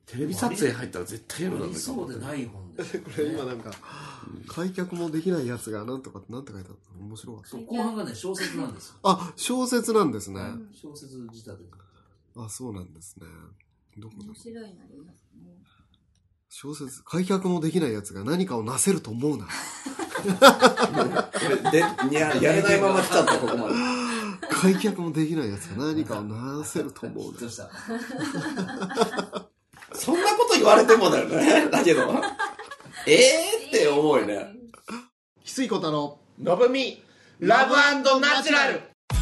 テレビ撮影入ったら絶対やるだろうね。 そうでない本です、 これ今なんか開脚もできないやつがなんとかってなんて書いてあったの面白かった。 後半がね小説なんですよ。 あ、小説なんですね。 小説仕立て。 あ、そうなんですね。どこだ。 面白いのありますね。 小説、開脚もできないやつが何かをなせると思うな。 でやれないまま来ちゃったここまで。 開脚もできないやつが何かをなせると思うな。 どうした？ そんなこと言われてもだよね。だけどって思うよね。 翡翠小太郎のぶみラブ&ナチュラル。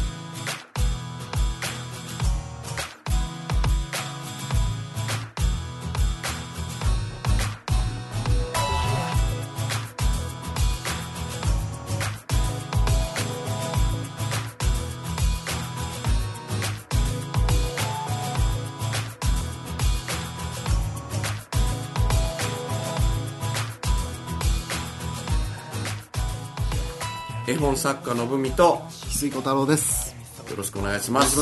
絵本作家のぶみと翡翠小太郎です。 よろしくお願いします。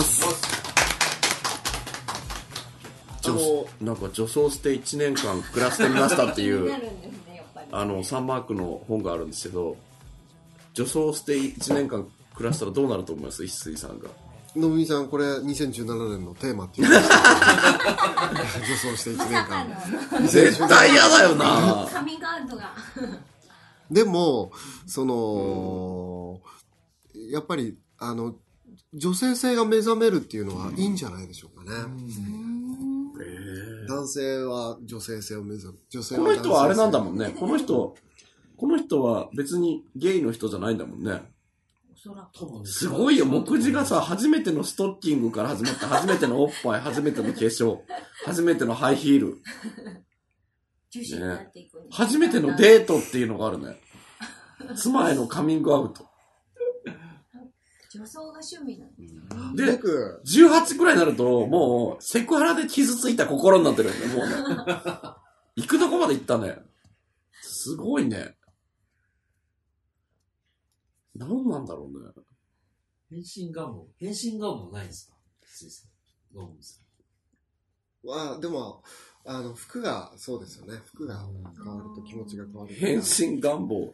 なんか女装して1年間暮らしてみましたっていうサンマークの本があるんですけど、女装して1年間暮らしたらどうなると思います？翡翠さんが。 のぶみさん、これ2017年のテーマっていう女装して1年間絶対嫌だよな。 カミングアウトがでもやっぱり女性性が目覚めるっていうのはいいんじゃないでしょうかね。男性は女性性を目覚め、女性はこの人はあれなんだもんね。この人は別にゲイの人じゃないんだもんね。すごいよ。目次がさ、初めてのストッキングから始まって、初めてのおっぱい、初めての化粧、初めてのハイヒール、ね、初めてのデートっていうのがあるね。妻へのカミングアウト。 女装が趣味なんですよね。 で、18くらいになると、もう、セクハラで傷ついた心になってるんだよ、もうね。行くとこまで行ったね。すごいね。何なんだろうね。 変身願望ないんですか？ノブさん。 でも服がそうですよね。服が変わると気持ちが変わる。 変身願望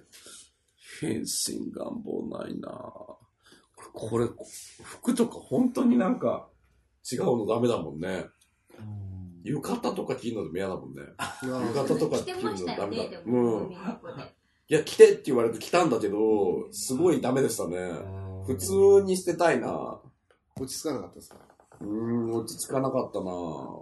ないな。これ服とか本当になんか違うのダメだもんね。浴衣とか着るのでも嫌だもんね。浴衣とか着るのダメだ。いや、着てって言われて着たんだけど、すごいダメでしたね。普通に捨てたいな。 落ち着かなかったですか？ 落ち着かなかったな。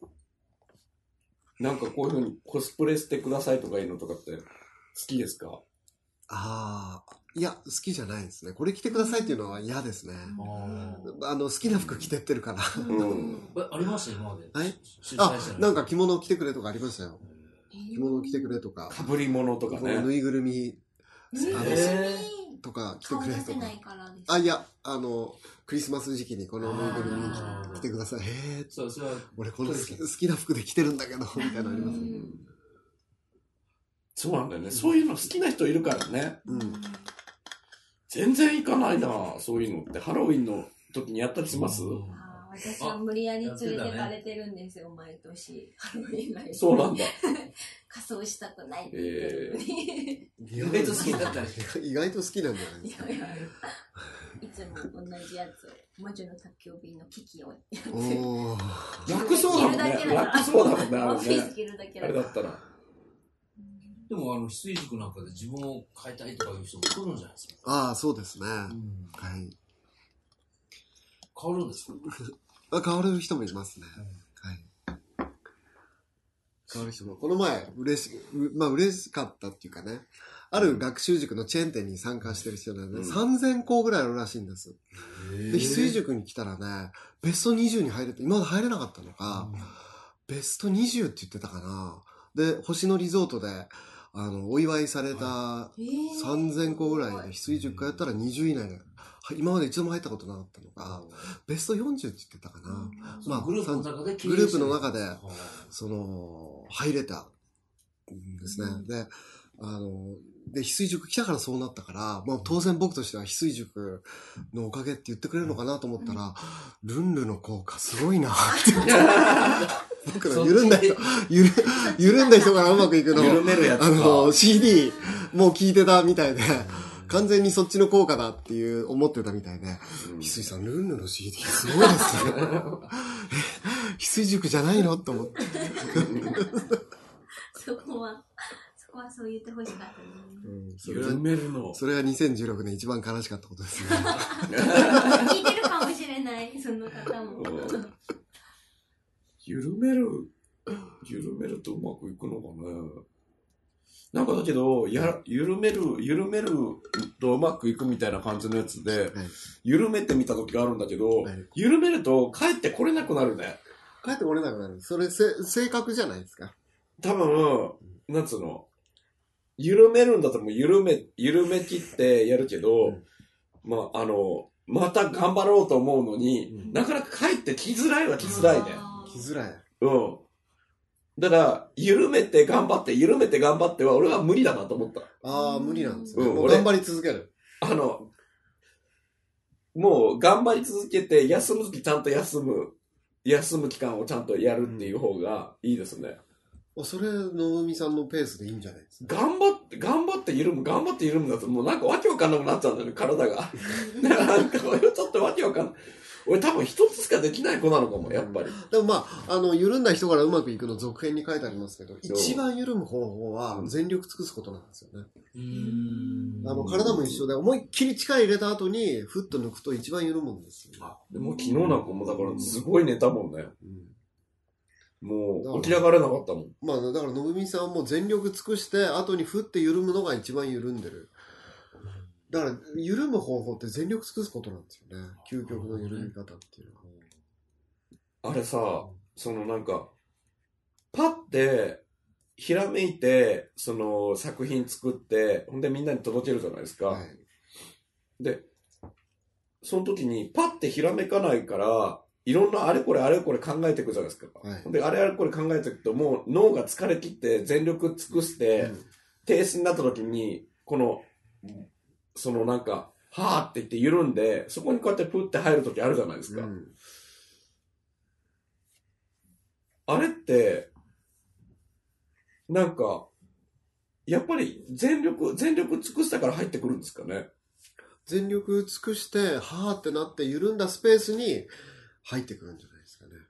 なんかこういう風にコスプレしてくださいとかいうのとかって好きですか？ いや、好きじゃないですね。これ着てくださいっていうのは嫌ですね。好きな服着てってるから。 ありました今まで。 はい。なんか着物を着てくれとかありましたよ。着物を着てくれとか。 被り物とかね。 ぬいぐるみ、とか着てくれとか。いや、クリスマス時期にこのぬいぐるみ着てください。俺この好きな服で着てるんだけど、みたいなのありますね。 そうなんだよね。そういうの好きな人いるからね。全然行かないな、そういうのって。ハロウィンの時にやったりします？ 私は無理やり連れてかれてるんですよ、毎年。ハロウィンが。 そうなんだ。 仮装したくないって言ってるのに。 意外と好きだったり。 意外と好きなんじゃないですか。 いつも同じやつ、魔女の宅急便の危機をやってる。 楽そうだもんね。楽そうだもんね。 あれだったら。 でも翡翠塾なんかで自分を変えたいとかいう人も来るんじゃないですか。 そうですね。はい。 変わるんですか？ 変わる人もいますね。はい。変わる人も。この前、嬉しかったっていうかね、ある学習塾のチェーン店に参加してる人でね、3000校ぐらいあるらしいんです。で、翡翠塾に来たらね、ベスト20に入れて、今まで入れなかったのか、ベスト20って言ってたかな。で、星野リゾートで、お祝いされた3000個ぐらいで翡翠塾やったら20位以内で、今まで一度も入ったことなかったのが、ベスト40って言ってたかな。 グループの中で入れたんですね。で、翡翠塾来たからそうなったから、当然僕としては翡翠塾のおかげって言ってくれるのかなと思ったら、ルンルの効果すごいなって。 僕の緩んだ人からうまくいくの緩めるやつか。 CD もう聞いてたみたいで、完全にそっちの効果だっていう思ってたみたいで、翡翠さん、ルンルの CD すごいですね。翡翠塾じゃないのと思って。 そこはそう言ってほしかったね。 緩めるの。 それが2016年一番悲しかったことですね。 聞いてるかもしれない、その方も。 緩めるとうまくいくのかね。なんかだけど、緩めるとうまくいくみたいな感じのやつで、緩めてみた時があるんだけど、緩めると帰ってこれなくなるね。 帰ってこれなくなる。それ性格じゃないですか。 多分、なんつうの、緩めるんだったらもう緩め切ってやるけど、また頑張ろうと思うのに、なかなか帰ってきづらいはきづらいね。 きづらい。 うん。だから、緩めて頑張っては俺は無理だなと思った。 ああ、無理なんですね。もう頑張り続ける。 もう頑張り続けて、休むときちゃんと休む期間をちゃんとやるっていう方がいいですね。 それ、のぶみさんのペースでいいんじゃないですか。 頑張って緩むだと、もうなんかわけわかんなくなっちゃうんだよね、体が。だからなんか、俺ちょっとわけわかんない。俺多分一つしかできない子なのかも、やっぱり。 でもまあ、緩んだ人からうまくいくの続編に書いてありますけど、一番緩む方法は全力尽くすことなんですよね。体も一緒で、思いっきり力入れた後に、ふっと抜くと一番緩むんですよ。 でも昨日なんかもだからすごい寝たもんね。もう起き上がれなかったもん。 まあだからのぶみさんはもう全力尽くして後にふって緩むのが一番緩んでる。だから緩む方法って全力尽くすことなんですよね。究極の緩み方っていうのは。 あれさ、なんかパッてひらめいて作品作ってほんでみんなに届けるじゃないですか。はい、でその時にパッてひらめかないから。いろんなあれこれ考えていくじゃないですか。はい、で、あれこれ考えていくと、もう脳が疲れ切って全力尽くして、停止になった時に、なんか、はーって言って緩んで、そこにこうやってプッて入る時あるじゃないですか。あれって、なんか、やっぱり全力尽くしたから入ってくるんですかね。 全力尽くして、はーってなって緩んだスペースに、入ってくるんじゃないですかね。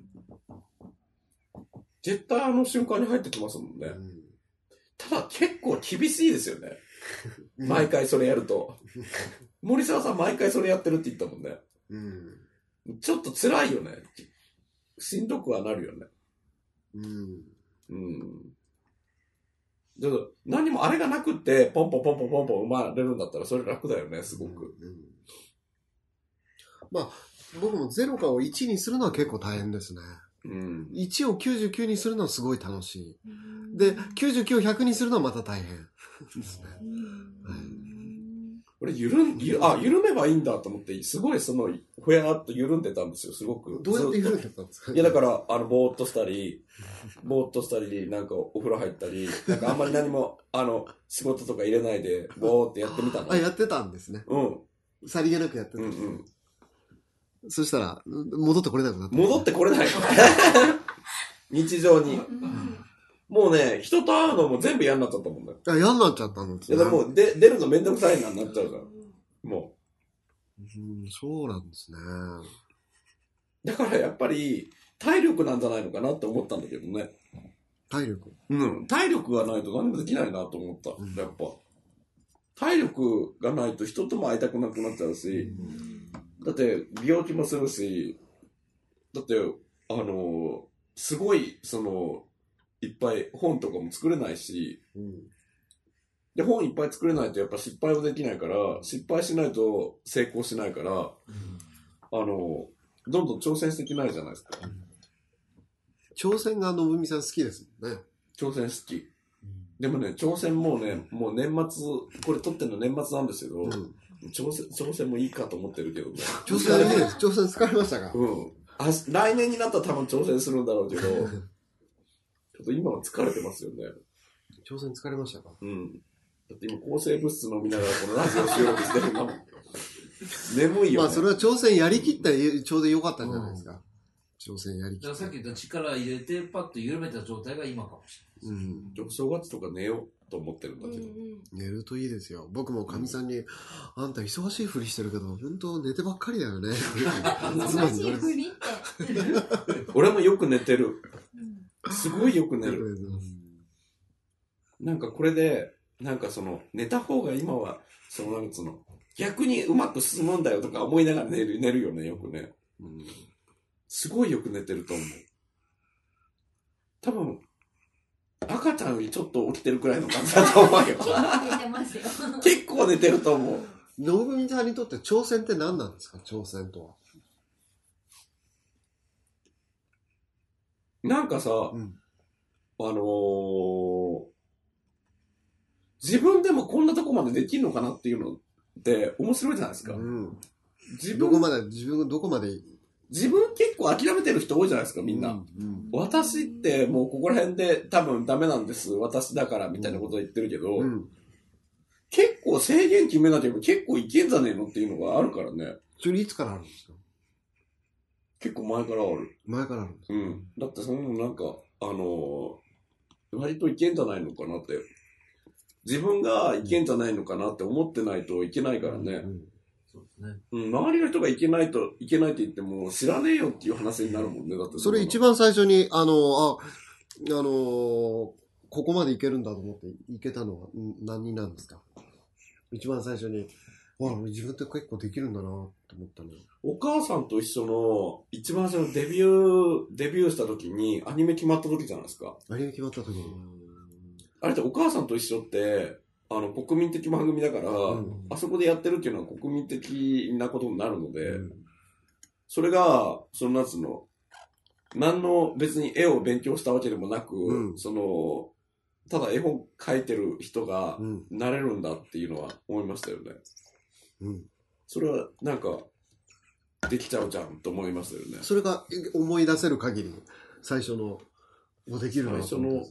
絶対あの瞬間に入ってきますもんね。ただ結構厳しいですよね。毎回それやると。森沢さん毎回それやってるって言ったもんね。ちょっと辛いよね。しんどくはなるよね。だから何もあれがなくってポンポン生まれるんだったらそれ楽だよね、すごく。 まあ僕も0かを1にするのは結構大変ですね。1を99にするのはすごい楽しい。で、99を100にするのはまた大変ですね。 俺緩めばいいんだと思って、すごいふやっと緩んでたんですよ、すごく。 どうやって緩んでたんですか？ いや、だから、ぼーっとしたり、なんかお風呂入ったり、なんかあんまり何も、仕事とか入れないで、ぼーってやってみたの。 やってたんですね。さりげなくやってた。そしたら、戻ってこれなくなった。 戻ってこれない日常に。もうね、人と会うのも全部嫌になっちゃったもんね。 嫌になっちゃったんですね。いや、もう出るのめんどくさいなになっちゃうじゃん。もう。そうなんですね。 だからやっぱり、体力なんじゃないのかなって思ったんだけどね。 体力？ 体力がないと何もできないなと思った。やっぱ。体力がないと人とも会いたくなくなっちゃうし、だって病気もするし、だってすごいいっぱい本とかも作れないし、で本いっぱい作れないとやっぱ失敗はできないから、失敗しないと成功しないから、どんどん挑戦していけないじゃないですか。 挑戦がのぶみさん好きですもんね。 挑戦好き。でもね、挑戦もう年末、これ撮ってるの年末なんですけど、挑戦もいいかと思ってるけどね。 挑戦いいです。挑戦疲れましたか？ 来年になったら多分挑戦するんだろうけど、ちょっと今は疲れてますよね。 挑戦疲れましたか？ だって今抗生物質飲みながらこのラジオ収録してるんだもん。眠いよね。 まあそれは挑戦やりきったらちょうど良かったんじゃないですか。 挑戦やりきって。 だからさっき言った力入れて、パッと緩めた状態が今かもしれない。 お正月とか寝ようと思ってるんだけど。 寝るといいですよ。僕もかみさんに、あんた忙しいふりしてるけど、本当寝てばっかりだよね。 忙しいふりって。 俺もよく寝てる。すごいよく寝る。なんかこれで、なんかその、寝た方が今は、そのなんつうの、逆にうまく進むんだよとか思いながら寝るよね、よくね。すごいよく寝てると思う。多分、赤ちゃんよりちょっと起きてるくらいの感じだと思うよ。 結構寝てますよ。 結構寝てると思う。 のぶみさんにとって挑戦って何なんですか、挑戦とは。 なんかさ、自分でもこんなとこまでできるのかなっていうのって面白いじゃないですか。自分どこまで自分結構諦めてる人多いじゃないですか、みんな。私ってもうここら辺で多分ダメなんです、私だからみたいなこと言ってるけど、結構制限決めなきゃ結構いけんじゃねえのっていうのがあるからね。 それいつからあるんですか？ 結構前からある。 前からあるんですか？ だってそのなんか、割といけんじゃないのかなって。自分がいけんじゃないのかなって思ってないといけないからね。 そうですね。 周りの人がいけないって言っても知らねえよっていう話になるもんね。だってそれ一番最初に、ここまでいけるんだと思っていけたのは何なんですか？一番最初に、自分って結構できるんだなと思ったの。 お母さんと一緒の、一番最初のデビューした時に、アニメ決まった時じゃないですか。 アニメ決まった時に。 あれってお母さんと一緒って、国民的番組だから、あそこでやってるっていうのは国民的なことになるので、それが、その夏の、何の別に絵を勉強したわけでもなく、ただ絵本描いてる人がなれるんだっていうのは思いましたよね。それはなんか、できちゃうじゃんと思いましたよね。 それが思い出せる限り、最初の、できるな最初の、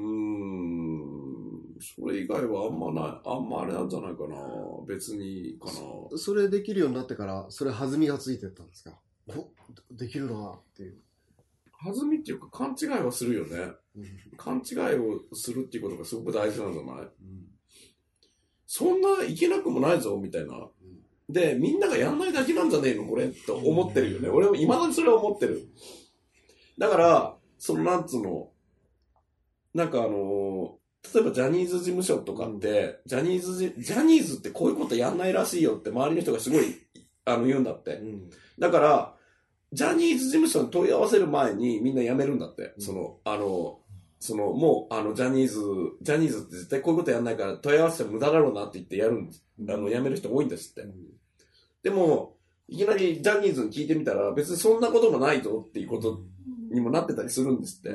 それ以外はあんまあれなんじゃないかな。別にかな。 それできるようになってから、それ弾みがついてったんですか？できるなっていう。 弾みっていうか勘違いはするよね。勘違いをするっていうことがすごく大事なんじゃない？そんないけなくもないぞ、みたいな。で、みんながやんないだけなんじゃねえのこれと思ってるよね。俺も未だにそれは思ってる。だから、なんつうの、なんか例えばジャニーズ事務所とかって、ジャニーズってこういうことやんないらしいよって周りの人がすごい、言うんだって。だから、ジャニーズ事務所に問い合わせる前にみんな辞めるんだって。もう、ジャニーズって絶対こういうことやんないから問い合わせて無駄だろうなって言って辞める人多いんですって。でも、いきなりジャニーズに聞いてみたら別にそんなこともないぞっていうことにもなってたりするんですって。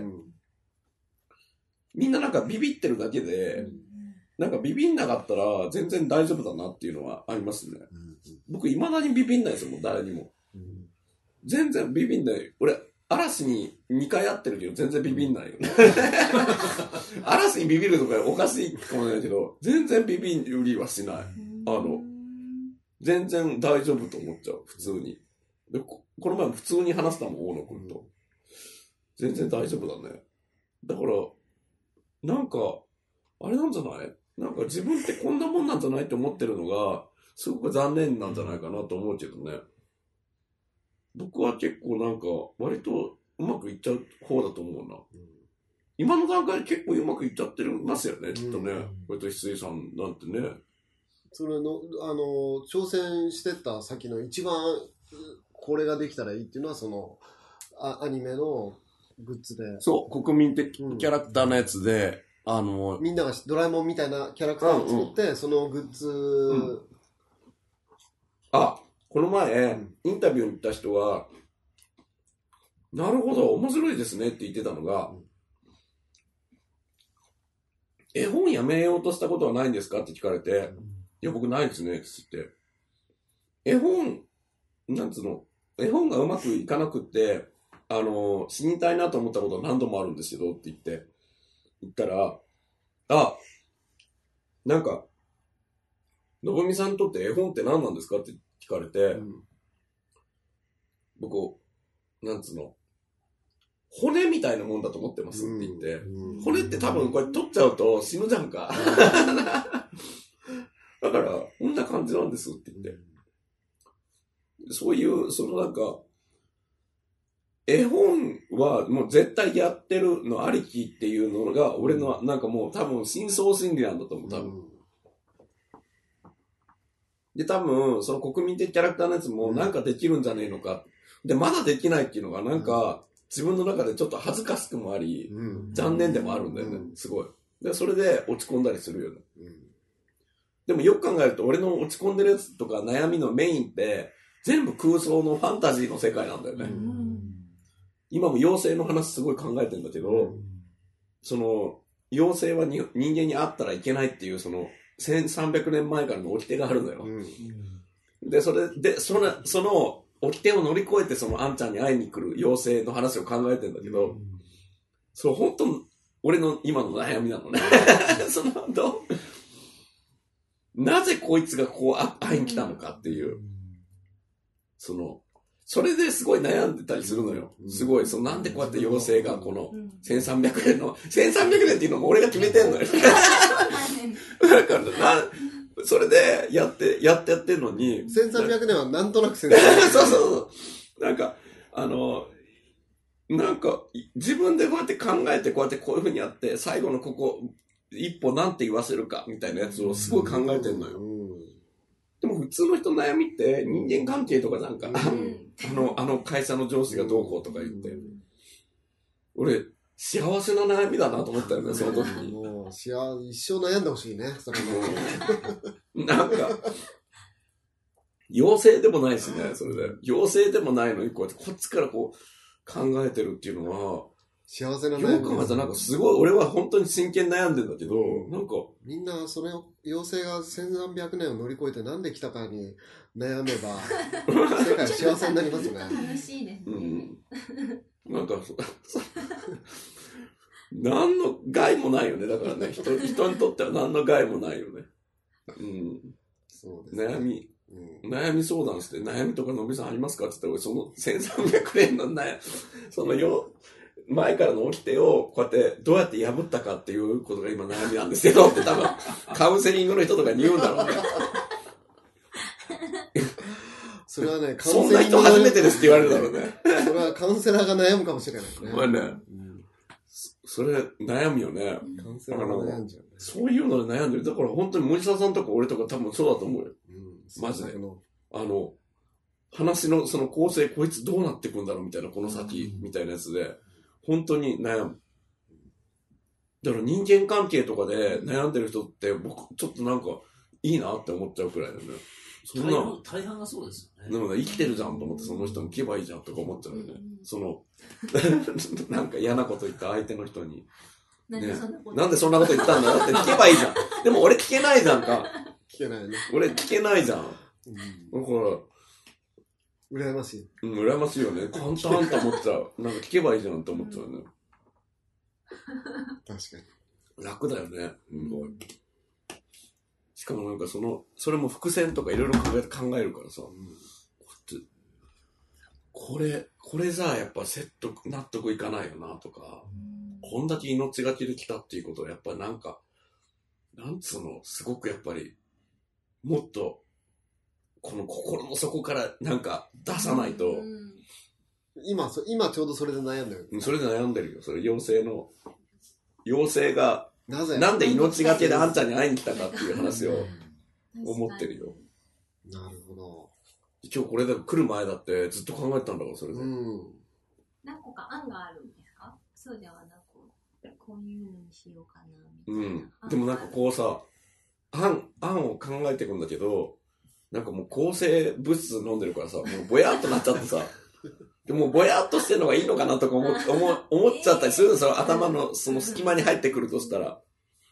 みんななんかビビってるだけで、なんかビビんなかったら全然大丈夫だなっていうのはありますね。僕未だにビビんないですよ、もう誰にも。全然ビビんない。俺、嵐に2回会ってるけど全然ビビんないよね。嵐にビビるとかおかしいかもしれないけど、全然ビビりはしない。全然大丈夫と思っちゃう、普通に。で、この前も普通に話したもん、大野くんと。全然大丈夫だね。だから、なんか、あれなんじゃない？なんか自分ってこんなもんなんじゃないって思ってるのが、すごく残念なんじゃないかなと思うけどね。僕は結構なんか、割とうまくいっちゃう方だと思うな。今の段階で結構うまくいっちゃってますよね、きっとね。割と翡翠さんなんてね。 それの、挑戦してった先の一番、これができたらいいっていうのは、アニメのグッズで。 そう、国民的キャラクターのやつで、 みんながドラえもんみたいなキャラクターを作って、そのグッズ、 この前、インタビューに行った人は、なるほど、面白いですねって言ってたのが、絵本やめようとしたことはないんですかって聞かれて、いや、僕ないですねって言って、絵本がうまくいかなくって、死にたいなと思ったことは何度もあるんですけどって言ったら、なんか、のぶみさんにとって絵本って何なんですかって聞かれて、僕、 骨みたいなもんだと思ってますって言って、骨って多分これ取っちゃうと死ぬじゃんか。だから、こんな感じなんですって言って。そういう、なんか、絵本はもう絶対やってるのありきっていうのが、俺のなんかもう多分深層心理なんだと思う、多分。で、多分、その国民的キャラクターのやつもなんかできるんじゃねえのか。で、まだできないっていうのがなんか、自分の中でちょっと恥ずかしくもあり、残念でもあるんだよね、すごい。で、それで落ち込んだりするよね。でもよく考えると、俺の落ち込んでるやつとか悩みのメインって、全部空想のファンタジーの世界なんだよね。今も妖精の話すごい考えてんだけど、その、妖精は人間に会ったらいけないっていう、その、1300年前からの掟があるのよ。で、その掟を乗り越えて、そのあんちゃんに会いに来る妖精の話を考えてんだけど、それ本当、俺の今の悩みなのね。なぜこいつがこう会いに来たのかっていう、それですごい悩んでたりするのよ。すごい、なんでこうやって妖精がこの1300年っていうのも俺が決めてんのよ。だからそれでやってんのに。 1300年はなんとなく 1300年。そう。なんか自分でこうやって考えてこうやってこういう風にやって、最後のここ、一歩なんて言わせるかみたいなやつをすごい考えてんのよ。でも普通の人の悩みって人間関係とかなんか、あの会社の上司がどうこうとか言って、俺、幸せな悩みだなと思ったよね、その時に。 もう、一生悩んでほしいね、それも。 なんか、妖精でもないしね、それで。妖精でもないのに、こうやってこっちからこう考えてるっていうのは、 幸せな悩み。よくなんかすごい、俺は本当に真剣に悩んでんだけど、なんか。 みんなそれを、妖精が1300年を乗り越えてなんで来たかに悩めば、世界幸せになりますね。 楽しいですね。 なんか、何の害もないよね。だからね、人にとっては何の害もないよね。 そうですね。 悩み相談して、悩みとかのびさんありますかって言ったら、その1300年の前からの掟をこうやってどうやって破ったかっていうことが今悩みなんですけどって多分カウンセリングの人とかに言うんだろうね。 それはね、 そんな人初めてですって言われるだろうね。 それはカウンセラーが悩むかもしれないね。 まあね、それ悩むよね。 カウンセラーが悩んじゃうね。 そういうので悩んでる。だから本当に森沢さんとか俺とか多分そうだと思うよ。マジで。話のその構成、こいつどうなってくんだろうみたいな、この先みたいなやつで。本当に悩む。だから人間関係とかで悩んでる人って僕ちょっとなんかいいなって思っちゃうくらいだよね。 そんな大半がそうですよね。 でも生きてるじゃんと思ってその人に聞けばいいじゃんとか思っちゃうよね。なんか嫌なこと言った相手の人に。なんでそんなこと言ったんだよって聞けばいいじゃん。でも俺聞けないじゃんか。 聞けないね。 俺聞けないじゃん。だから羨ましい。 羨ましいよね。簡単と思っちゃう。なんか聞けばいいじゃんと思っちゃうね。 確かに。楽だよね。しかもなんかそれも伏線とかいろいろ考えるからさ。これじゃあやっぱ納得いかないよなとか、こんだけ命がけで来たっていうことはやっぱなんか、なんつうの、すごくやっぱり、もっと、この心の底からなんか出さないと。 今ちょうどそれで悩んでる。 それで悩んでるよ。それ妖精が、なんで命がけであんちゃんに会いに来たかっていう話を思ってるよ。 なるほど。 今日これで来る前だってずっと考えてたんだから、それで。 何個か案があるんですか？そうではなく、こういうのにしようかな、みたいな。 でもなんかこうさ、案を考えていくんだけど、なんかもう抗生物質飲んでるからさ、もうぼやっとなっちゃってさ、でもぼやっとしてるのがいいのかなとか思っちゃったりするのさ、頭のその隙間に入ってくるとしたら。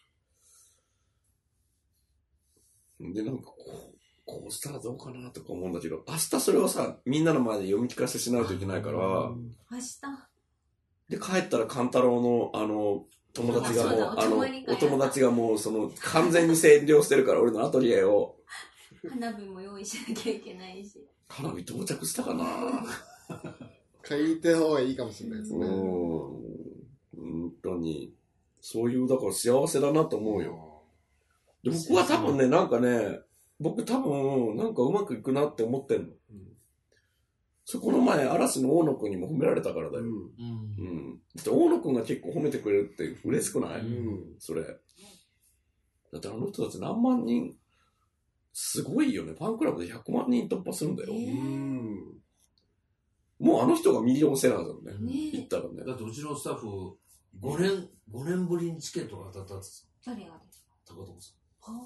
で、なんかこうしたらどうかなとか思うんだけど、明日それをさ、みんなの前で読み聞かせしないといけないから、 明日で、帰ったら勘太郎の、友達がもう、お友達がもう、完全に占領してるから、俺のアトリエを。 花火も用意しなきゃいけないし。 花火到着したかな書いた方がいいかもしれないですね。 本当に。そういう、だから幸せだなと思うよ。で僕は多分ね、なんかね、僕多分、なんかうまくいくなって思ってんの。そこの前、嵐の大野くんにも褒められたからだよ。だって大野くんが結構褒めてくれるって嬉しくない？それ。だってあの人たち何万人、すごいよね。ファンクラブで100万人突破するんだよ。もうあの人がミリオンセラーだよね。言ったらね。 だってうちのスタッフ、5年ぶりにチケットが当たったって誰がですか？ 高友さん。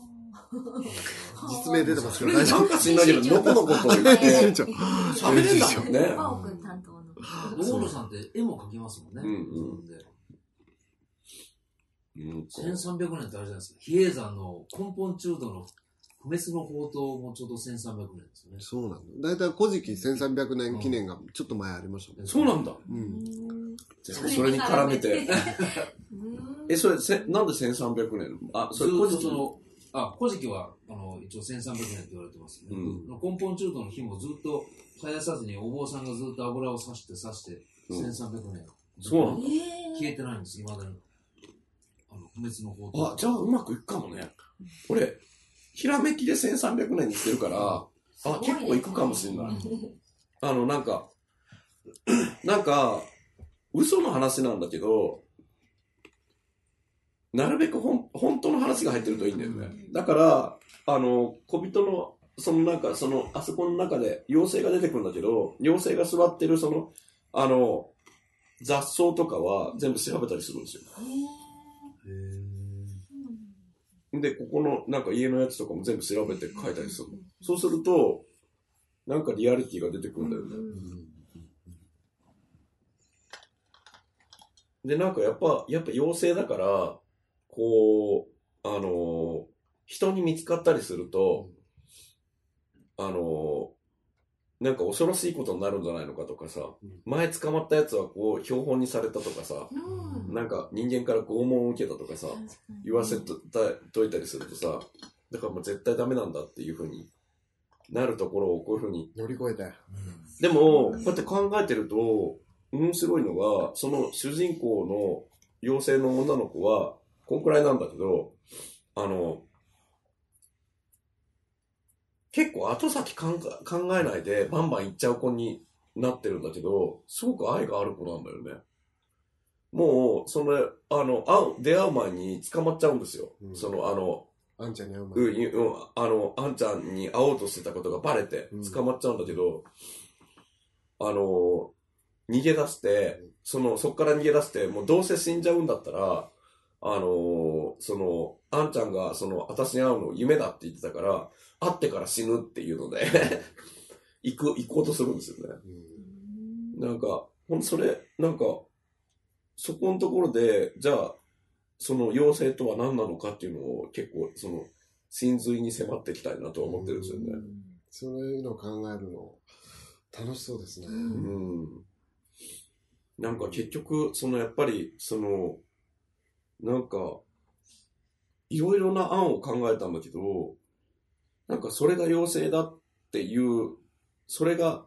実名出てますけど大丈夫？なんか知んないけど、どこのことを言って喋れんだもんね。 パオくん担当の。 大野さんって絵も描きますもんね。1300年ってあれじゃないですか。比叡山の根本中度の不滅の宝刀もちょうど1300年ですよね。 そうなんだ。だいたい古事記1300年記念がちょっと前ありましたね。 そうなんだ。それに絡めて。それ、なんで1300年？それ古事記の。 古事記は一応1300年って言われてますね。根本中道の日もずっと絶やさずにお坊さんがずっと油を刺して1300年。 そうなんだ。 消えてないんです、未だに。不滅の宝刀。 じゃあうまくいくかもね。俺、ひらめきで1300年にしてるから、結構いくかもしれない。なんか、嘘の話なんだけど、なるべく本当の話が入ってるといいんだよね。だから、小人の、あそこの中で妖精が出てくるんだけど、妖精が座ってる雑草とかは全部調べたりするんですよ。で、ここのなんか家のやつとかも全部調べて書いたりするの。そうすると、なんかリアリティが出てくるんだよね。で、なんかやっぱ妖精だから、こう、人に見つかったりすると、なんか恐ろしいことになるんじゃないのかとかさ、前捕まったやつはこう標本にされたとかさ、なんか人間から拷問を受けたとかさ、言わせといたりするとさ、だからもう絶対ダメなんだっていう風になるところをこういう風に乗り越えて。 でもこうやって考えてると面白いのが、その主人公の妖精の女の子はこんくらいなんだけど、結構後先考えないでバンバン行っちゃう子になってるんだけど、すごく愛がある子なんだよね。もう、出会う前に捕まっちゃうんですよ。 あんちゃんに会う前に。 あんちゃんに会おうとしてたことがバレて捕まっちゃうんだけど、逃げ出して、そっから逃げ出して、もうどうせ死んじゃうんだったら、あんちゃんが、私に会うの夢だって言ってたから、会ってから死ぬっていうので行こうとするんですよね。なんか、そこのところで、じゃあ、その妖精とは何なのかっていうのを結構、真髄に迫っていきたいなとは思ってるんですよね。 そういうのを考えるの、楽しそうですね。 なんか結局、やっぱり、なんか、いろいろな案を考えたんだけど、なんかそれが妖精だっていう、それが、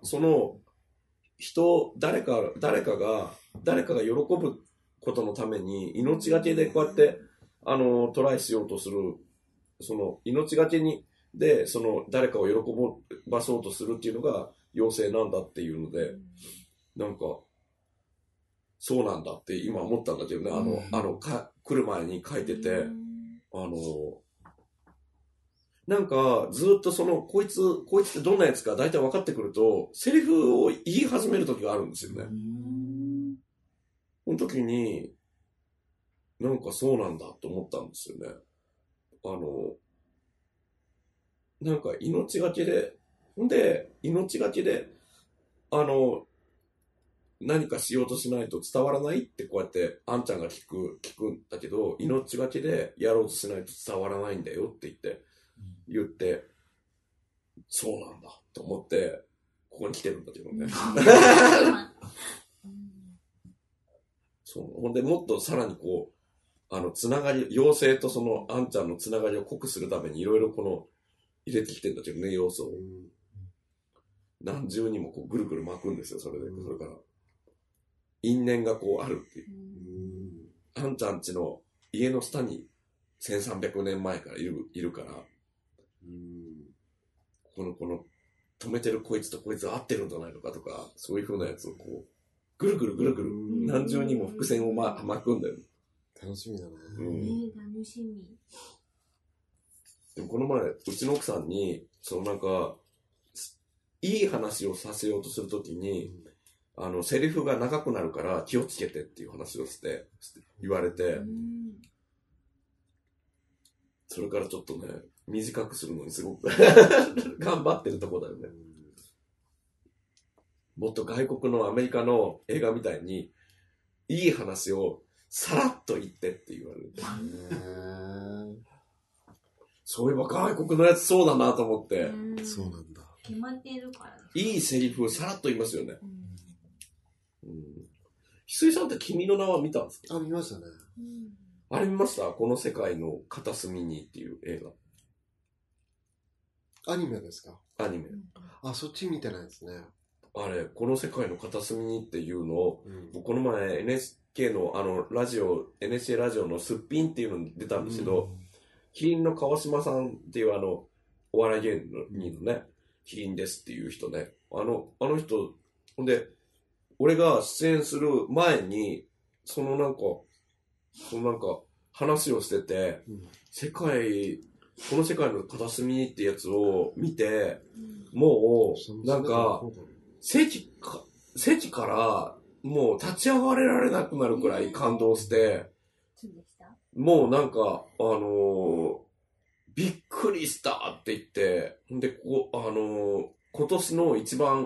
誰かが喜ぶことのために、命がけでこうやって、トライしようとする、命がけで、誰かを喜ばそうとするっていうのが妖精なんだっていうので、なんか、そうなんだって今思ったんだけどね、来る前に書いてて、なんか、ずっとこいつってどんなやつか大体分かってくると、セリフを言い始める時があるんですよね。その時に、なんかそうなんだと思ったんですよね。なんか命がけで、何かしようとしないと伝わらないってこうやってあんちゃんが聞くんだけど、命がけでやろうとしないと伝わらないんだよって言って、そうなんだと思って、ここに来てるんだけどね。そう。ほんで、もっとさらにこう、つながり、妖精とあんちゃんのつながりを濃くするためにいろいろ入れてきてるんだけどね、要素を。何重にもこうぐるぐる巻くんですよ、それから。 因縁がこうあるっていう。あんちゃんちの家の下に1300年前からいるから、この止めてるこいつとこいつが合ってるんじゃないのかとか、そういう風なやつをこう、ぐるぐるぐるぐる何重にも伏線を巻くんだよ。 楽しみだね。 楽しみ。 でもこの前、うちの奥さんに、なんか、いい話をさせようとするときに、セリフが長くなるから気をつけてっていう話を言われて、それからちょっとね、短くするのにすごく頑張ってるとこだよね。もっと外国のアメリカの映画みたいに、いい話をさらっと言ってって言われる。そういえば外国のやつそうだなと思って。 そうなんだ。 決まってるから。 いいセリフをさらっと言いますよね。翡翠さんって君の名は見たんですか？ 見ましたね。 あれ見ました？この世界の片隅にっていう映画。アニメですか？ アニメ。 そっち見てないですね。 あれ、この世界の片隅にっていうのを、この前 NHK のNHK ラジオのすっぴんっていうのに出たんですけど、キリンの川島さんっていうお笑い芸人のね、キリンですっていう人ね、あの人、ほんで、俺が出演する前に、そのなんか話をしてて、この世界の片隅ってやつを見て、もう、なんか、席からもう立ち上がれられなくなるくらい感動して、もうなんか、びっくりしたって言って、で、今年の一番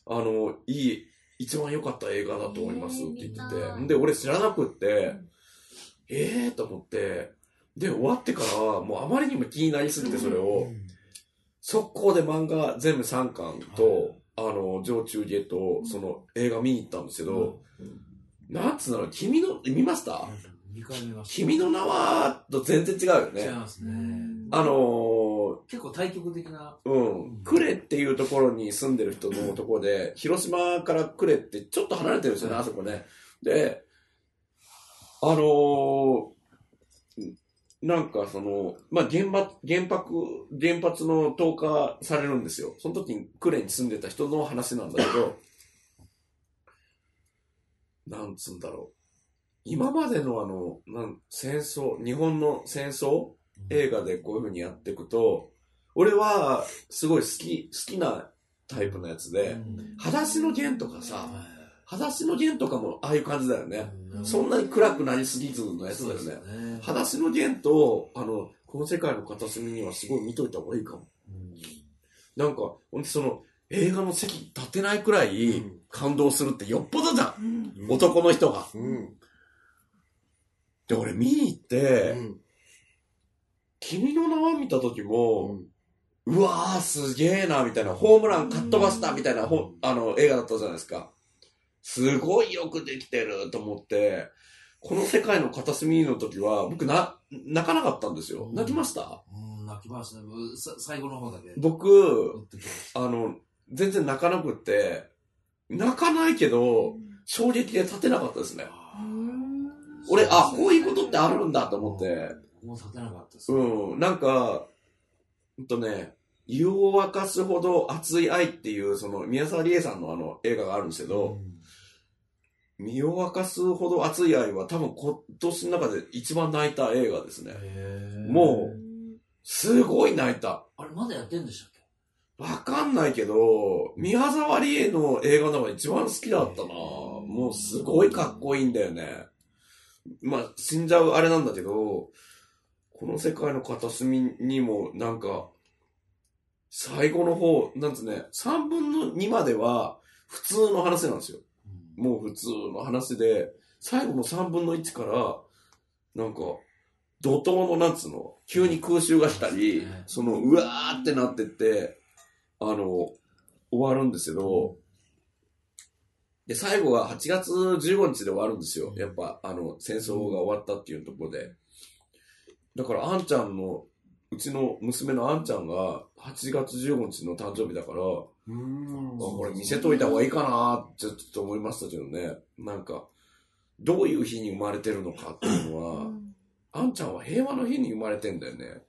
良かった映画だと思いますって言ってて、で、俺知らなくって、と思って、で、終わってからは、もうあまりにも気になりすぎて、それを、速攻で漫画全部3巻と、上中下と、その映画見に行ったんですけど、なんつうの、見ました？ 2回見ました。 君の名はと全然違うよね。 違いますね。 結構対極的な。 呉っていうところに住んでる人のところで、広島から呉ってちょっと離れてるんですよね、あそこね。で、なんか原発の投下されるんですよ。その時に呉に住んでた人の話なんだけど、なんつうんだろう。今までの日本の戦争映画でこういう風にやっていくと、俺はすごい好きなタイプのやつで、裸足の弦とかさ、裸足の弦とかもああいう感じだよね。そんなに暗くなりすぎずのやつだよね。裸足の弦と、この世界の片隅にはすごい見といた方がいいかも。なんか、映画の席立てないくらい感動するってよっぽどじゃん。男の人が。で、俺見に行って、君の名は見た時も、うわーすげーなみたいな、ホームランかっ飛ばしたみたいな映画だったじゃないですか。すごいよくできてると思って、この世界の片隅の時は僕泣かなかったんですよ。泣きました？ 泣きましたね。最後の方だけ。 僕、全然泣かなくって、泣かないけど、衝撃で立てなかったですね。俺、こういうことってあるんだと思って。 もう立てなかったです。 なんか、湯を沸かすほど熱い愛っていう、宮沢りえさんの映画があるんですけど、湯を沸かすほど熱い愛は多分今年の中で一番泣いた映画ですね。もう、すごい泣いた。 あれ、まだやってんでしたっけ？ わかんないけど、宮沢りえの映画の方が一番好きだったな。もうすごいかっこいいんだよね。まあ、死んじゃうあれなんだけど、この世界の片隅にもなんか、最後の方、なんつね、3分の2までは普通の話なんですよ。もう普通の話で、最後の3分の1から、なんか、怒涛のなんつの、急に空襲が来たり、うわーってなってって、終わるんですけど、で、最後は8月15日で終わるんですよ。やっぱ、戦争が終わったっていうところで。だから、うちの娘のあんちゃんが8月15日の誕生日だから、 これ見せといた方がいいかなってちょっと思いましたけどね。なんか、どういう日に生まれてるのかっていうのは、あんちゃんは平和の日に生まれてんだよね。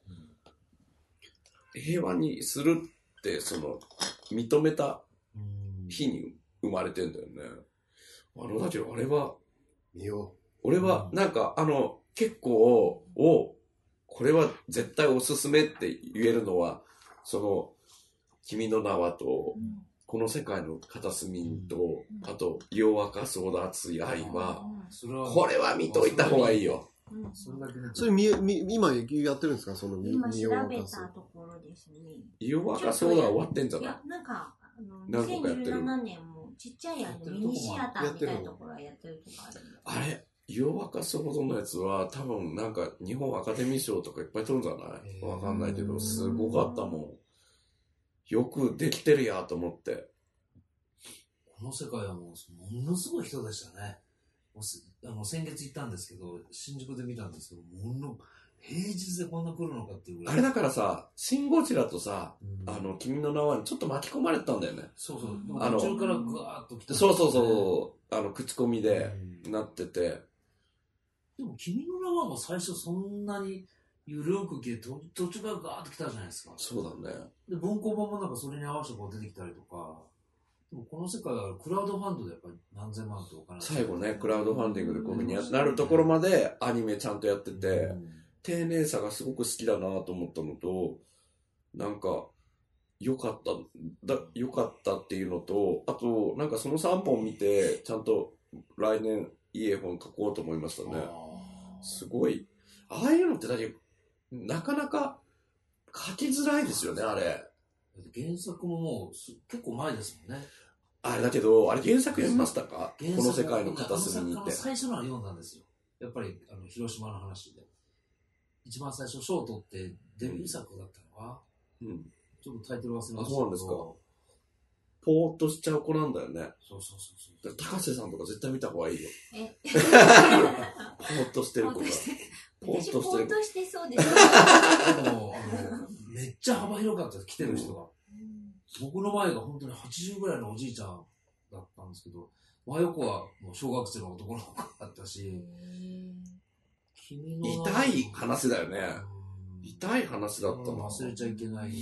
平和にするって、認めた日に生まれてんだよね。だけど俺は、なんか、結構、これは絶対おすすめって言えるのは、君の名はと、この世界の片隅と、あと、弱かそうだ熱い愛は、これは見といた方がいいよ。 それ今やってるんですか？ 今調べたところですね。 弱かそうだ終わってんじゃない？ いや、なんか、2017年もちっちゃいミニシアターみたいなところはやってるとかあるんだ。 あれ弱かそうほどのやつは多分なんか日本アカデミー賞とかいっぱい取るんじゃない？わかんないけど、すごかったもん。よくできてるやと思って。 この世界はものすごい人でしたね。先月行ったんですけど、新宿で見たんですけど、平日でこんな来るのかっていうぐらい。 あれだからさ、シン・ゴジラとさ、君の名はにちょっと巻き込まれてたんだよね。 そう。途中からぐわーっと来て、 そう、口コミでなってて。 でも君の名はも最初そんなにゆるく来て、途中からガーッと来たじゃないですか。 そうだね。 で、文庫本もなんかそれに合わせてこう出てきたりとか。でもこの世界はクラウドファンドでやっぱり何千万ってお金最後ね、クラウドファンディングでこういう風になるところまでアニメちゃんとやってて、丁寧さがすごく好きだなと思ったのと、なんか、良かったっていうのと、あと、なんかその3本見て、ちゃんと来年いい絵本描こうと思いましたね。すごい。ああいうのってなかなか描きづらいですよね、あれ。 原作ももう結構前ですもんね。 あれだけど、あれ原作読みましたか？この世界の片隅にって。 最初のは読んだんですよ。やっぱり広島の話で。一番最初、賞を取ってデビュー作だったのは、ちょっとタイトル忘れましたけど。 そうなんですか。ぽーっとしちゃう子なんだよね。 そう。 高瀬さんとか絶対見た方がいいよ。ぽーっとしてる子が。 ぽーっとしてそうです。 でも、めっちゃ幅広かったです、来てる人が。僕の前が本当に80ぐらいのおじいちゃんだったんですけど、真横はもう小学生の男の子だったし、 痛い話だよね。痛い話だったの。 忘れちゃいけない。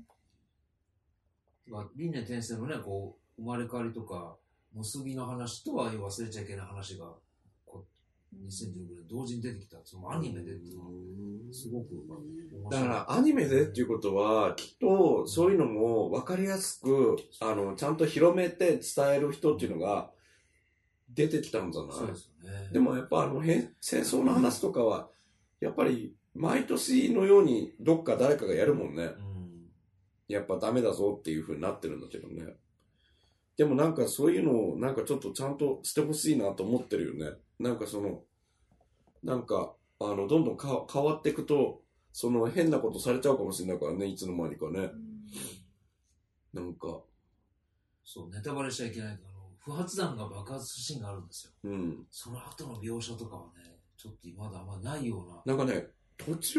輪廻転生のね、こう、生まれ変わりとか、結びの話とは忘れちゃいけない話が、2016年同時に出てきた、そのアニメでっていうのは、すごく面白い。 だからアニメでっていうことは、きっとそういうのも分かりやすく、ちゃんと広めて伝える人っていうのが出てきたんじゃない？ そうですよね。 でもやっぱ戦争の話とかは、やっぱり毎年のようにどっか誰かがやるもんね。やっぱダメだぞっていう風になってるんだけどね。でもなんかそういうのをなんかちょっとちゃんとしてほしいなと思ってるよね。なんかなんかどんどん変わっていくと、変なことされちゃうかもしれないからね、いつの間にかね。なんか。 そう、ネタバレしちゃいけないけど、不発弾が爆発するシーンがあるんですよ。その後の描写とかはね、ちょっとまだあんまないような。なんかね、途中、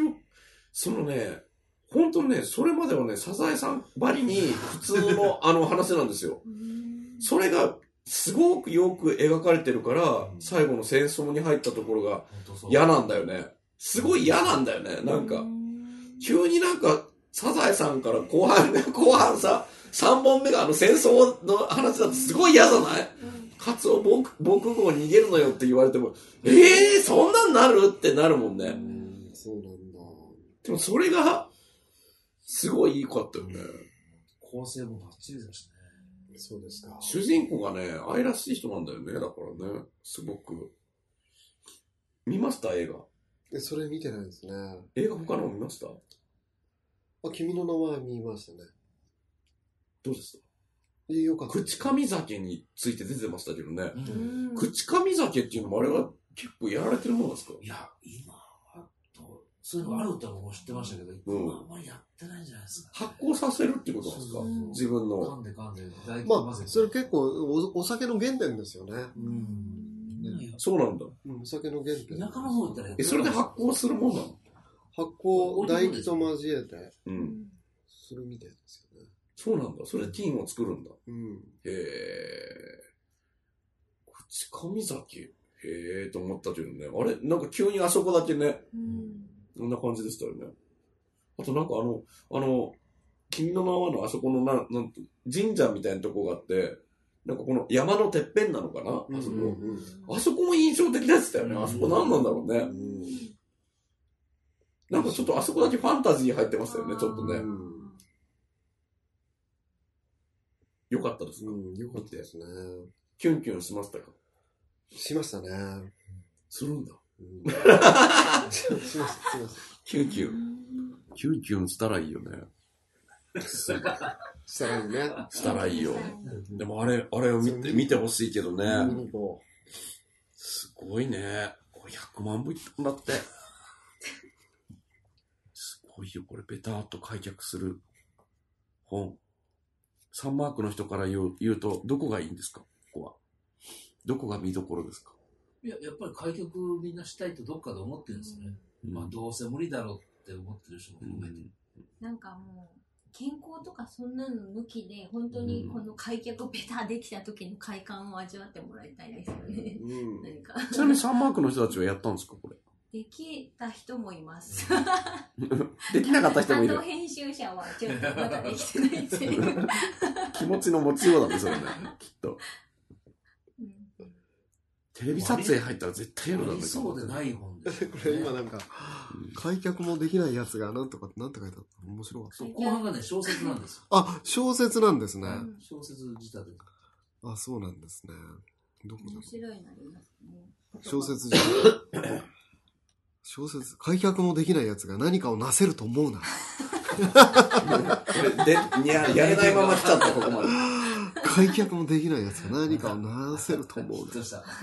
本当にね、それまではね、サザエさんばりに普通の話なんですよ。それがすごくよく描かれてるから、最後の戦争に入ったところが嫌なんだよね。すごい嫌なんだよね。なんか、急になんか、サザエさんから後半さ、3本目が戦争の話だとすごい嫌じゃない？カツオ防空壕に逃げるのよって言われても、そんなんなるってなるもんね。 そうなんだ。 でもそれが、すごいいい子だったよね。 構成もバッチリだしね。 そうですか。 主人公がね、愛らしい人なんだよね。だからね、すごく。見ました映画。 それ見てないですね。 映画他のも見ました？ 君の名は見ましたね。 どうでした？ よかった。 口上酒について出てましたけどね。口上酒っていうのもあれは結構やられてるものですか？ いや、今はそういうのあるって僕も知ってましたけど、今あんまりやってないんじゃないですか、 発酵させるってことなんですか？自分の。 噛んで。 それ結構お酒の原点ですよね。 そうなんだ。 お酒の原点。 田舎の方行ったらそれで発酵するもんなの？ 発酵、唾液と交えて、するみたいですよね。 そうなんだ。それティーンを作るんだ。 うん。 へえ。口上崎。へえと思ったけどね。あれなんか急にあそこだけね。こんな感じでしたよね。あとなんか君の名はのあそこのなんて神社みたいなとこがあって、なんかこの山のてっぺんなのかな、あそこ。あそこも印象的でしたよね。あそこ何なんだろうね。なんかちょっとあそこだけファンタジー入ってましたよね、ちょっとね。よかったですか？ よかったですね。 キュンキュンしましたか？ しましたね。 するんだ。 しました。 キュンキュン。キュンキュンしたらいいよね。 したらいいね。 したらいいよ。でもあれを見てほしいけどね。すごいね。これ100万部いったんだって。すごいよ、これベターっと開脚する本。サンマークの人から言うと、どこがいいんですか？ここは。どこが見どころですか？ いや、やっぱり開脚みんなしたいとどっかで思ってるんですね。まあどうせ無理だろうって思ってる人も含めて。 なんかもう、健康とかそんなの抜きで、本当にこの開脚ベタできた時の快感を味わってもらいたいですよね。何かちなみにサンマークの人たちはやったんですか、これ。 できた人もいます。 できなかった人もいる。 編集者はちょっとまだできてないっていう。 気持ちの持ちようだね、それね、きっと。テレビ撮影入ったら絶対やるだろうね。 そうでない本です、 これ今なんか、開脚もできないやつがなんとかってなんて書いてあったの？面白かった。 そう、後半がね、小説なんですよ。 あ、小説なんですね。 小説自体で。 あ、そうなんですね。どこだろう。 面白いのありますね。 小説自体。小説、開脚もできないやつが何かをなせると思うな。 やれないまま来ちゃった、ここまで。 開脚もできないやつが何かをなせると思うな。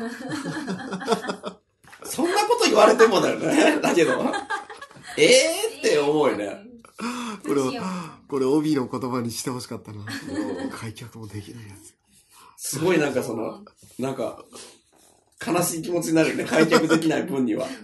そんなこと言われてもだよね。だけど、って思うよね。 これ帯の言葉にしてほしかったな。開脚もできないやつ。 すごいなんかなんか、悲しい気持ちになるよね。開脚できない分には。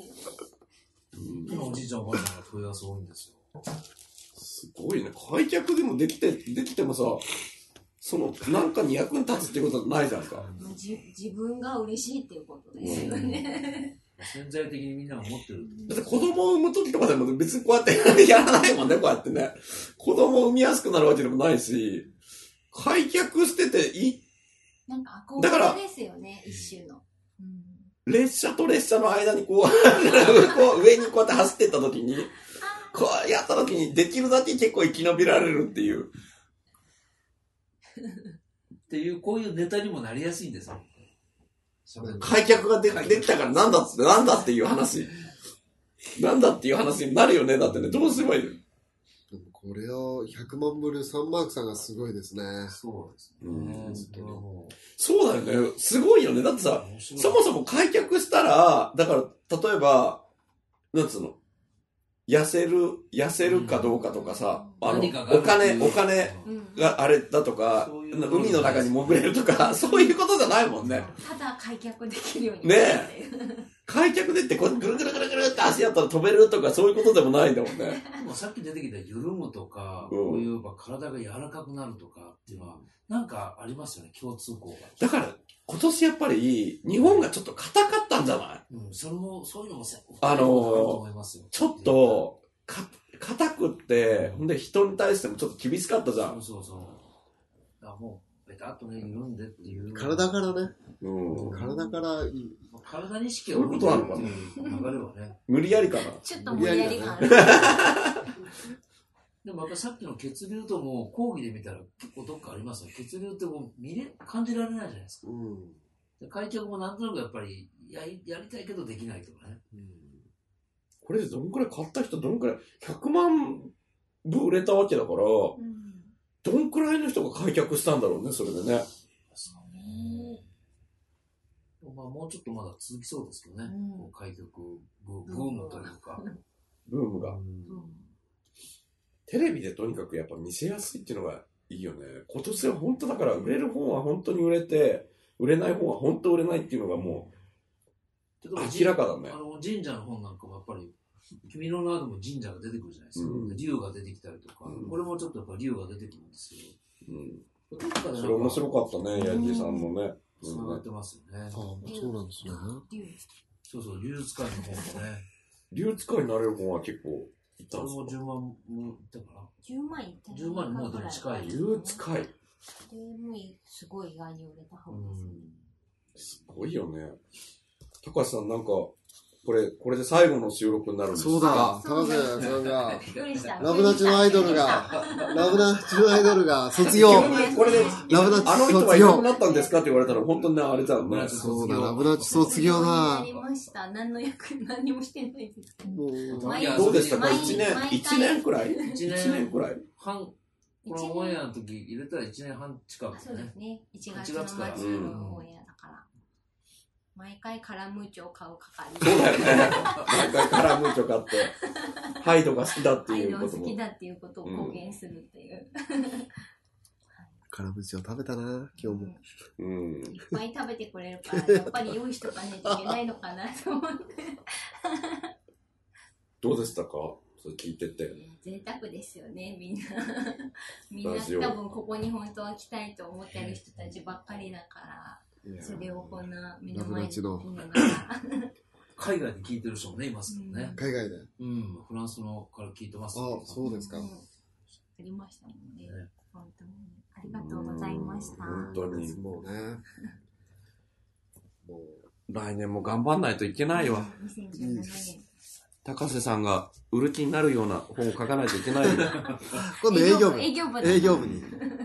今おじいちゃんおばあちゃんが問い合わせ多いんですよ。 すごいね。開脚でもできてもさ、なんかに役に立つっていうことはないじゃんか。 自分が嬉しいっていうことですよね。 潜在的にみんなが思ってる。 だって子供を産む時とかでも別にこうやってやらないもんね、こうやってね。子供を産みやすくなるわけでもないし、開脚してていい。 なんか憧れですよね、一種の。 列車と列車の間にこう上にこうやって走ってった時に、こうやった時にできるだけ結構生き延びられるっていう。 っていう、こういうネタにもなりやすいんですよ。 開脚ができたからなんだっていう話。なんだっていう話になるよね。だってね、どうすればいいの？ これを100万ブルサンマークさんがすごいですね。 そうですね。 そうだよね。すごいよね。だってさ、そもそも開脚したら、だから、例えば、なんつうの、痩せるかどうかとかさ、お金があれだとか、海の中に潜れるとか、そういうことじゃないもんね。 ただ開脚できるようにねえ。開脚でってこうぐるぐるぐるぐるって足やったら飛べるとかそういうことでもないんだもんね。 でもさっき出てきた緩むとか、こういう体が柔らかくなるとかっていうのは、なんかありますよね、共通項が。 だから、今年やっぱり日本がちょっと硬かったんじゃない？ そういうのもちょっと、硬くって、ほんで人に対してもちょっと厳しかったじゃん。 そう。もう、ベタっとね、緩んでっていう。 体からね。体から、 体に意識を置いてるっていう流れはね。 無理やりかな。 ちょっと無理やり感ある。 でもまたさっきの血流とも講義で見たら結構どっかありますね。血流ってもう感じられないじゃないですか。開脚もなんとなくやっぱりやりたいけどできないとかね。 これでどんくらい買った人どんくらい100万部売れたわけだから、どんくらいの人が開脚したんだろうね、それでね。 まあもうちょっとまだ続きそうですけどね。開脚ブームというか。 ブームが。テレビでとにかくやっぱ見せやすいっていうのがいいよね。今年は本当だから売れる本は本当に売れて、売れない本は本当売れないっていうのがもう明らかだね。 神社の本なんかもやっぱり君の名でも神社が出てくるじゃないですか。竜が出てきたりとか、これもちょっとやっぱ竜が出てくるんですよ。 それ面白かったね、ヤジさんのね。 そうなってますよね。 そうなんですね。 そうそう、竜使いの方もね。 竜使いになれる方は結構いったんですか？ それも10万もいったかな。 10万いった 10万にもうでも近い。 竜使い。 でもすごい意外に売れた方ですね。 すごいよね。高橋さんなんか、これで最後の収録になるんですか？ そうだ、高瀬さんが、 どうでしたラブナチのアイドルが卒業。 これで、 ラブナチあの人はいなくなったんですかって言われたら本当にあれだよね。 そうだ、ラブナチ卒業だ。 やりました。何にもしてないですけど。 どうでしたか？1年くらい ?1 年くらい半、このオンエアの時入れたら1年半近くね。 そうですね。1月の末のオンエアだから。毎回カラムーチョを買う係。 そうだよね。毎回カラムーチョ買って、ハイドが好きだっていうことも。 ハイドが好きだっていうことを公言するっていう。 カラムーチョ食べたな、今日も。 いっぱい食べてくれるから、やっぱり用意しとかないといけないのかなと思って。 どうでしたか？それ聞いてて。 贅沢ですよね、みんな。みんな多分ここに本当は来たいと思ってる人たちばっかりだから。それをこんな目の前に見ながら海外で聞いてる人もねいますもんね。 海外で。 フランスのから聞いてます。 あ、そうですか。 ありましたもんね。本当にありがとうございました。 本当にもうね。 もう来年も頑張んないといけないわ。 2017年。 高瀬さんが売る気になるような本を書かないといけないよ。 今度営業部。 営業部に。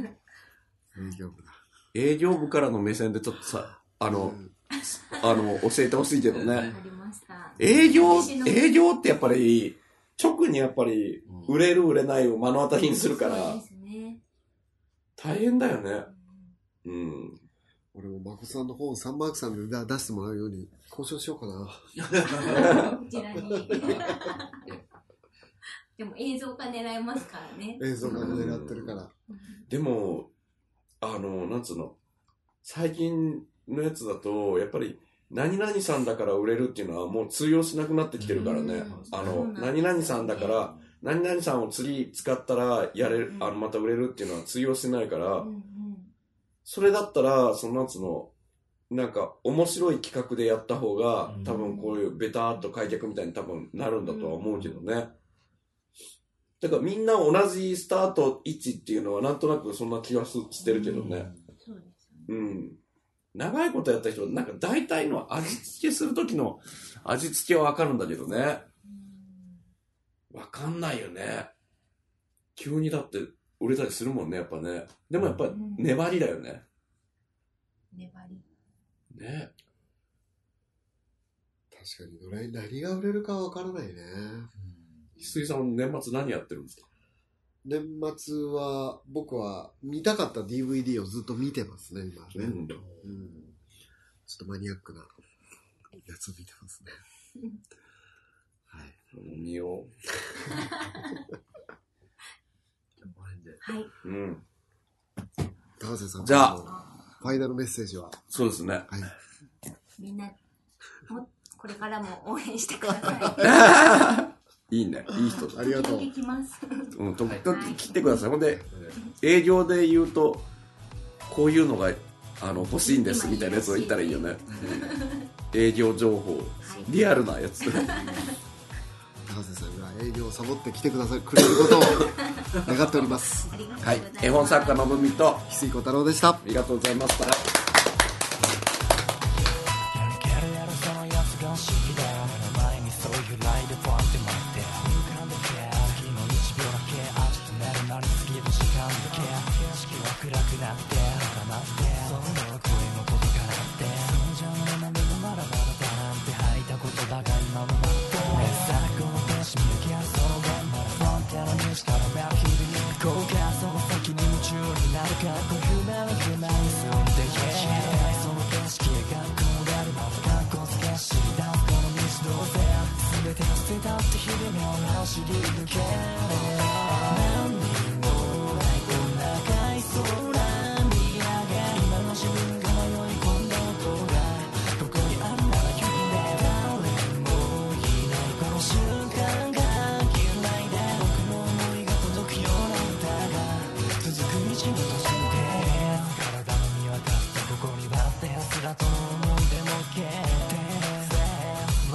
営業部からの目線でちょっとさ、教えてほしいけどね。営業ってやっぱり、直にやっぱり、売れる売れないを目の当たりにするから、大変だよね。 俺もまこさんの本、サンマークさんで出してもらうように交渉しようかな。 こちらに。でも映像化狙えますからね。 映像化狙ってるから。 でも、なんつうの、最近のやつだと、やっぱり、何々さんだから売れるっていうのはもう通用しなくなってきてるからね。何々さんだから、何々さんを次使ったらまた売れるっていうのは通用してないから、それだったら、なんつうの、なんか面白い企画でやった方が、多分こういうベターっと開脚みたいに多分なるんだとは思うけどね。だからみんな同じスタート位置っていうのはなんとなくそんな気がしてるけどね。 そうですね。 長いことやった人はなんか大体の味付けする時の味付けはわかるんだけどね。わかんないよね。急にだって売れたりするもんね、やっぱね。でもやっぱ粘りだよね。 粘り。 ね。 確かに何が売れるかわからないね。 翡翠さん年末何やってるんですか？ 年末は僕は見たかった DVD をずっと見てますね、今ね。ちょっとマニアックなやつを見てますね。 はい。見よう。 はい。 高瀬さん。 じゃあ、 ファイナルメッセージは？ そうですね。 はい。 みんな、これからも応援してください。いいね。いい人だ。 ありがとう。 時々 来てください。ほんで、営業で言うと、こういうのが欲しいんですみたいなやつを言ったらいいよね。営業情報、リアルなやつ。 高瀬さんが営業をサボって来てくれることを願っております。 はい。絵本作家のぶみと翡翠小太郎でした。 ありがとうございました。 ここにあるなら君で誰もいないこの瞬間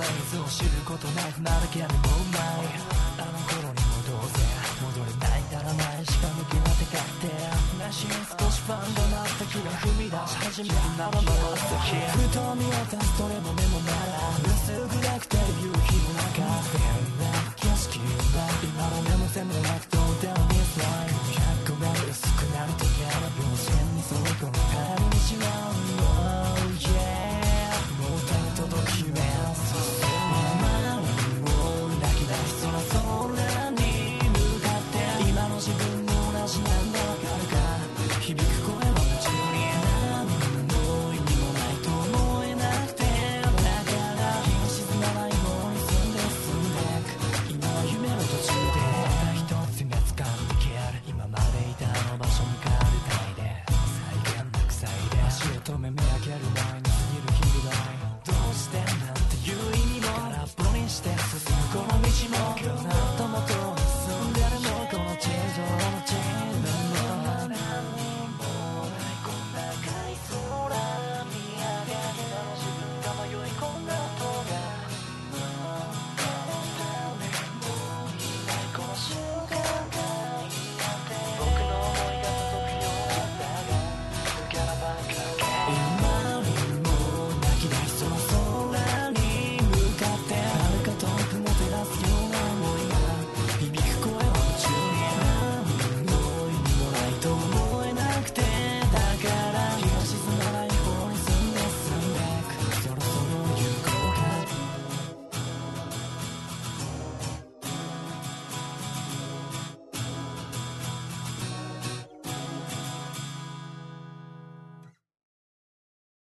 水を知ることなくなるけどもないあの頃に戻ぜ戻れないならないしか向きな手がって話に少しファンとなった気が踏み出し始めるならまばたきふと見渡すどれも目もなら